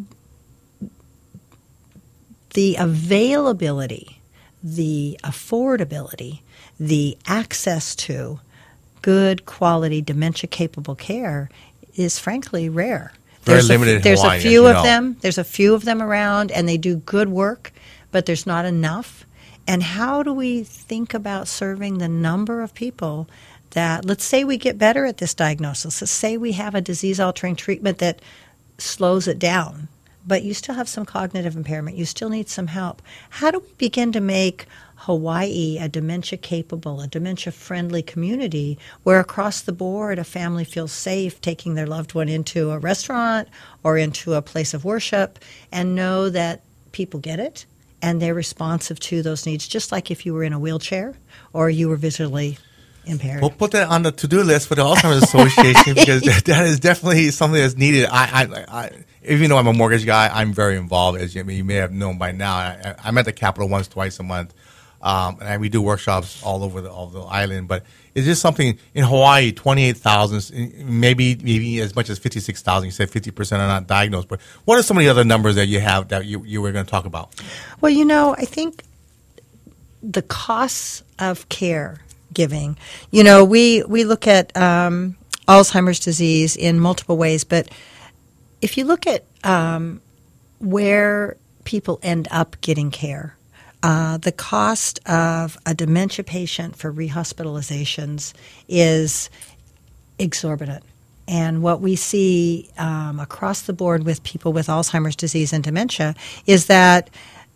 the availability, the affordability, the access to good quality dementia-capable care is frankly rare.
There's limited.
There's a few of them. There's a few of them around, and they do good work, but there's not enough. And how do we think about serving the number of people that, let's say we get better at this diagnosis. Let's say we have a disease-altering treatment that slows it down, but you still have some cognitive impairment. You still need some help. How do we begin to make Hawaii a dementia-capable, a dementia-friendly community where across the board a family feels safe taking their loved one into a restaurant or into a place of worship and know that people get it and they're responsive to those needs, just like if you were in a wheelchair or you were visually impaired?
We'll put that on the to-do list for the Alzheimer's Association because that is definitely something that's needed. I even though I'm a mortgage guy, I'm very involved, as you may have known by now. I'm at the Capitol twice a month. And we do workshops all over the island, but it's just something in Hawaii. 28,000, maybe as much as 56,000. You said 50% are not diagnosed. But what are some of the other numbers that you have that you were going to talk about?
Well, I think the costs of care giving. We look at Alzheimer's disease in multiple ways, but if you look at where people end up getting care. The cost of a dementia patient for rehospitalizations is exorbitant. And what we see across the board with people with Alzheimer's disease and dementia is that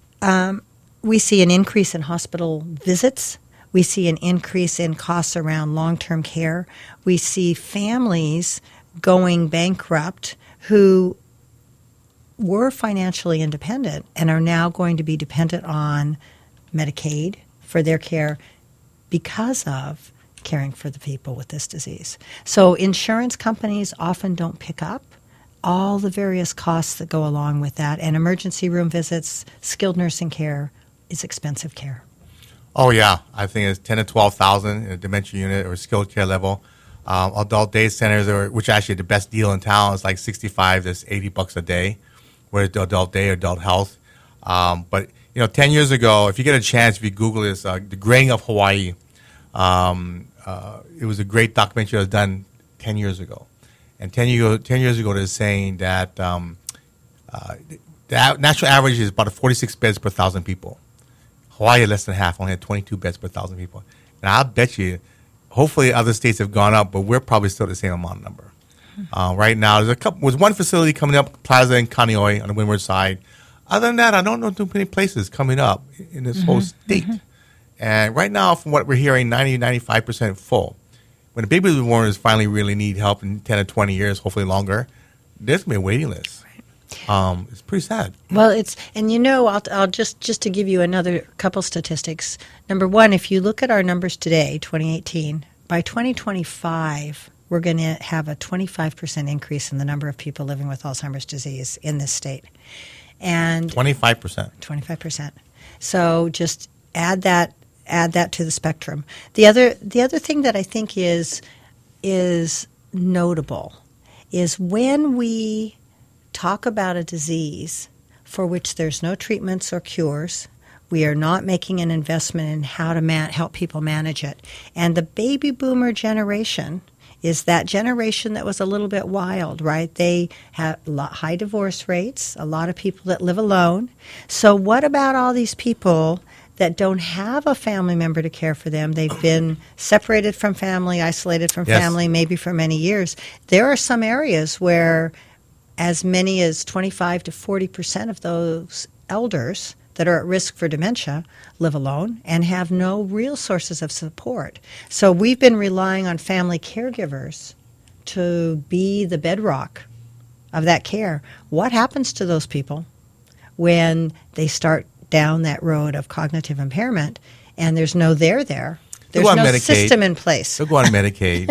we see an increase in hospital visits. We see an increase in costs around long-term care. We see families going bankrupt who were financially independent and are now going to be dependent on Medicaid for their care because of caring for the people with this disease. So insurance companies often don't pick up all the various costs that go along with that, and emergency room visits, skilled nursing care is expensive care.
Oh yeah, I think it's 10 to 12,000 in a dementia unit or skilled care level. Adult day centers, which are actually the best deal in town, is like $65 to $80 a day, whether it's adult day or adult health. But 10 years ago, if you get a chance, if you Google this, The Graying of Hawaii, it was a great documentary that was done 10 years ago. And 10 years ago, they're saying that the national average is about 46 beds per 1,000 people. Hawaii, less than half, only had 22 beds per 1,000 people. And I'll bet you, hopefully other states have gone up, but we're probably still the same amount of number. Right now, there's one facility coming up, Plaza in Kaneohe on the windward side. Other than that, I don't know too many places coming up in this whole state. And right now, from what we're hearing, 95% full. When the baby boomers finally really need help in 10 or 20 years, hopefully longer, there's going to be a waiting list. It's pretty sad.
Well, I'll just to give you another couple statistics. Number one, if you look at our numbers today, 2018, by 2025, we're going to have a 25% increase in the number of people living with Alzheimer's disease in this state. And
25%.
25%. So just add that to the spectrum. The other thing that I think is notable is when we talk about a disease for which there's no treatments or cures, we are not making an investment in how to help people manage it. And the baby boomer generation is that generation that was a little bit wild, right? They have high divorce rates, a lot of people that live alone. So what about all these people that don't have a family member to care for them? They've been separated from family, isolated from family, maybe for many years. There are some areas where as many as 25 to 40% of those elders that are at risk for dementia live alone and have no real sources of support. So we've been relying on family caregivers to be the bedrock of that care. What happens to those people when they start down that road of cognitive impairment and there's no there? There's no
Medicaid.
System in place.
They'll go on Medicaid.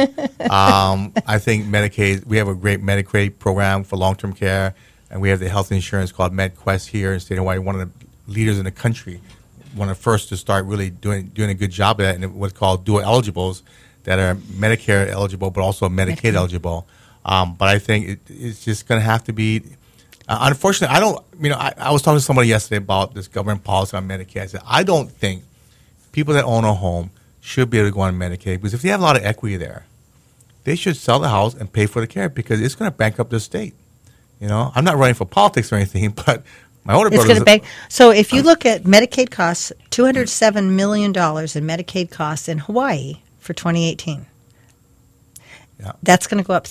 I think Medicaid, we have a great Medicaid program for long-term care, and we have the health insurance called MedQuest here in the state of Hawaii, one of the leaders in the country, one of the first to start really doing a good job of that, and what's called dual eligibles that are Medicare eligible but also Medicaid eligible. But I think it's just going to have to be. Unfortunately, I was talking to somebody yesterday about this government policy on Medicaid. I said, I don't think people that own a home should be able to go on Medicaid, because if they have a lot of equity there, they should sell the house and pay for the care, because it's going to bankrupt the state. I'm not running for politics or anything, but my older brother.
So if you look at Medicaid costs, $207 million in Medicaid costs in Hawaii for 2018.
Yeah.
That's going to go up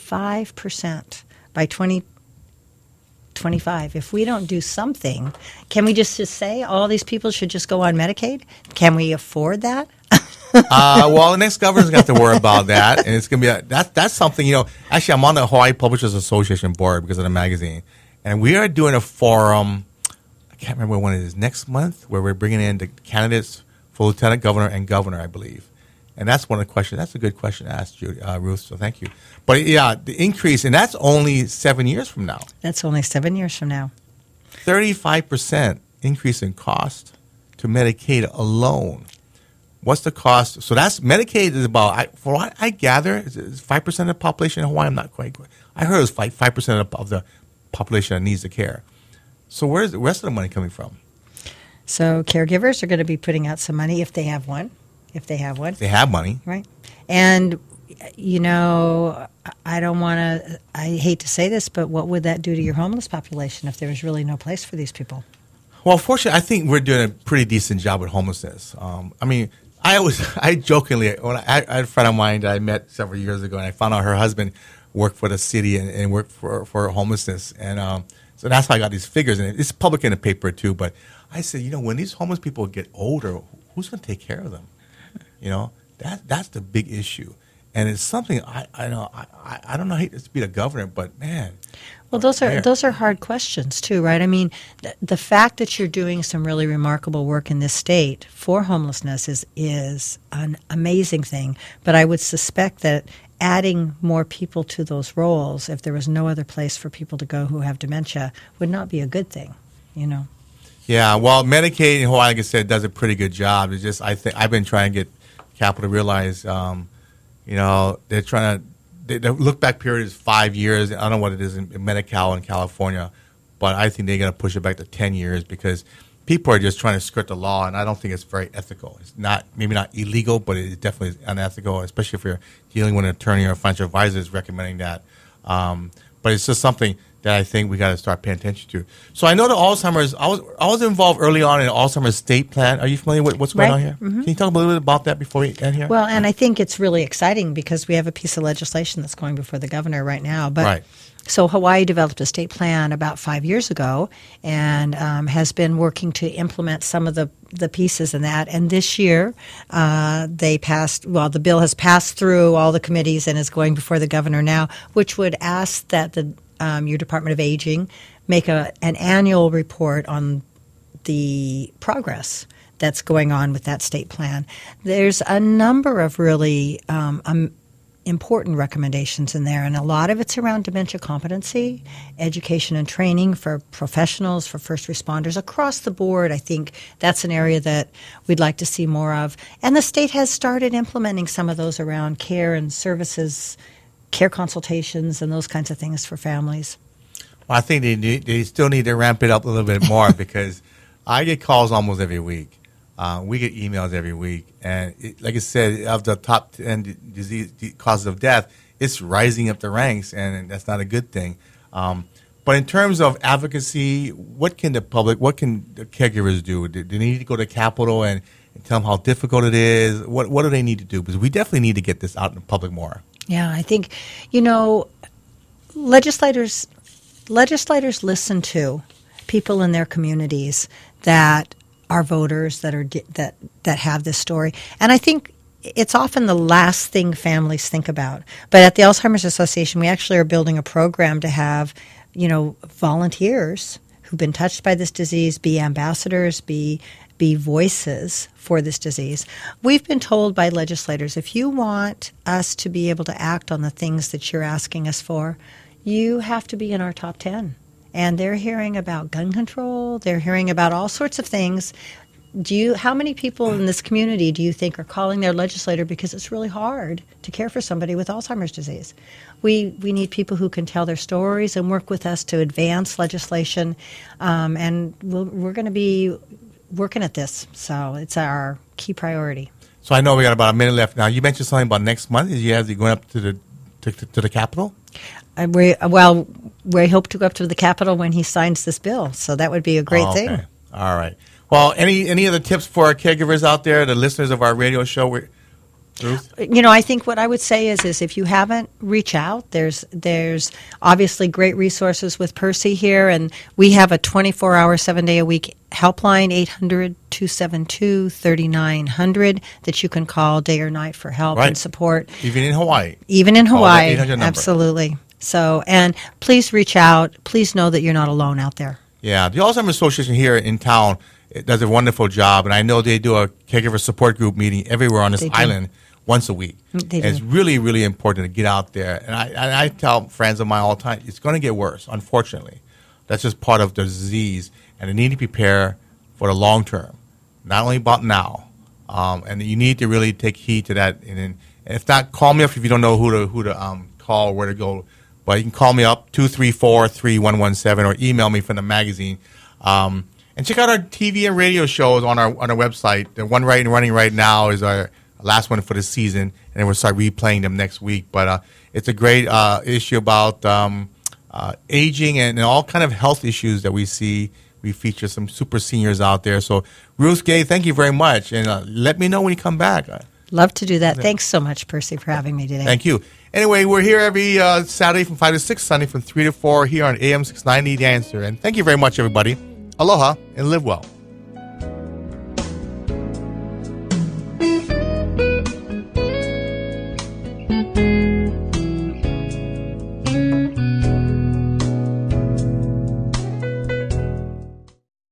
35% by 2025. If we don't do something, can we just say all these people should just go on Medicaid? Can we afford that?
Well, the next governor's got to worry about that, and it's going to be that's something. Actually, I'm on the Hawaii Publishers Association board because of the magazine, and we are doing a forum. I can't remember when it is, next month, where we're bringing in the candidates for lieutenant governor and governor, I believe. And that's one of the questions. That's a good question to ask, Ruth. So thank you. But yeah, the increase, and that's only 7 years from now.
That's only 7 years from now.
35% increase in cost to Medicaid alone. What's the cost? So that's Medicaid is about, for what I gather, is 5% of the population in Hawaii. I'm not quite. I heard it was 5% of the population that needs the care. So where's the rest of the money coming from?
So caregivers are going to be putting out some money if they have one. If they have
money.
Right. And, I don't want to, I hate to say this, but what would that do to your homeless population if there was really no place for these people?
Well, fortunately, I think we're doing a pretty decent job with homelessness. I jokingly, when I had a friend of mine that I met several years ago, and I found out her husband work for the city and work for homelessness. And so that's how I got these figures. And it's public in the paper too. But I said, when these homeless people get older, who's going to take care of them? That's the big issue. And it's something I know. I don't know how to be the governor, but man.
Well, those are hard questions too, right? I mean, the fact that you're doing some really remarkable work in this state for homelessness is an amazing thing. But I would suspect that adding more people to those roles, if there was no other place for people to go who have dementia, would not be a good thing.
Yeah. Well, Medicaid in Hawaii, like I said, does a pretty good job. It's just I've been trying to get Capital to realize, they're trying to. The look-back period is 5 years. I don't know what it is in Medi-Cal in California, but I think they're going to push it back to 10 years because people are just trying to skirt the law, and I don't think it's very ethical. It's maybe not illegal, but it definitely is unethical, especially if you're dealing with an attorney or a financial advisor is recommending that. But it's just something that I think we got to start paying attention to. So I know the Alzheimer's. I was involved early on in the Alzheimer's state plan. Are you familiar with what's going on here? Mm-hmm. Can you talk a little bit about that before we end here?
Well, and I think it's really exciting because we have a piece of legislation that's going before the governor right now. But
right.
So Hawaii developed a state plan about 5 years ago and has been working to implement some of the pieces in that. And this year the bill has passed through all the committees and is going before the governor now, which would ask that your Department of Aging make an annual report on the progress that's going on with that state plan. There's a number of really important recommendations in there, and a lot of it's around dementia competency, education and training for professionals, for first responders across the board. I think that's an area that we'd like to see more of. And the state has started implementing some of those around care and services, care consultations, and those kinds of things for families.
Well, I think they still need to ramp it up a little bit more because I get calls almost every week. We get emails every week. And like I said, of the top 10 disease causes of death, it's rising up the ranks, and that's not a good thing. But in terms of advocacy, what can the caregivers do? Do they need to go to Capitol and tell them how difficult it is? What do they need to do? Because we definitely need to get this out in the public more.
Yeah, I think, legislators listen to people in their communities that are voters that have this story. And I think it's often the last thing families think about. But at the Alzheimer's Association, we actually are building a program to have, volunteers who've been touched by this disease be ambassadors, be voices for this disease. We've been told by legislators, if you want us to be able to act on the things that you're asking us for, you have to be in our top 10. And they're hearing about gun control. They're hearing about all sorts of things. How many people in this community do you think are calling their legislator because it's really hard to care for somebody with Alzheimer's disease? We need people who can tell their stories and work with us to advance legislation. And we're going to be working at this. So it's our key priority.
So I know we got about a minute left now. You mentioned something about next month. Is you going up to the Capitol?
We hope to go up to the Capitol when he signs this bill. So that would be a great thing.
All right. Well, any other tips for our caregivers out there, the listeners of our radio show? Ruth?
I think what I would say is if you haven't, reach out. There's obviously great resources with Percy here, and we have a 24-hour, 7-day-a-week helpline, 800-272-3900, that you can call day or night for help and support.
Even in Hawaii.
Absolutely. So, and please reach out. Please know that you're not alone out there.
Yeah, the Alzheimer's Association here in town does a wonderful job, and I know they do a caregiver support group meeting everywhere on this island once a week. It's really, really important to get out there. And I tell friends of mine all the time, it's going to get worse, unfortunately. That's just part of the disease, and they need to prepare for the long term, not only about now. And you need to really take heed to that. And if not, call me up if you don't know who to call or where to go. But you can call me up, 234-3117, or email me from the magazine. And check out our TV and radio shows on our website. The one running right now is our last one for the season, and then we'll start replaying them next week. But it's a great issue about aging and all kind of health issues that we see. We feature some super seniors out there. So, Ruth Gay, thank you very much. And let me know when you come back.
Love to do that. Thanks so much, Percy, for having me today.
Thank you. Anyway, we're here every Saturday from 5 to 6, Sunday from 3 to 4 here on AM 690 The Answer. And thank you very much, everybody. Aloha and live well.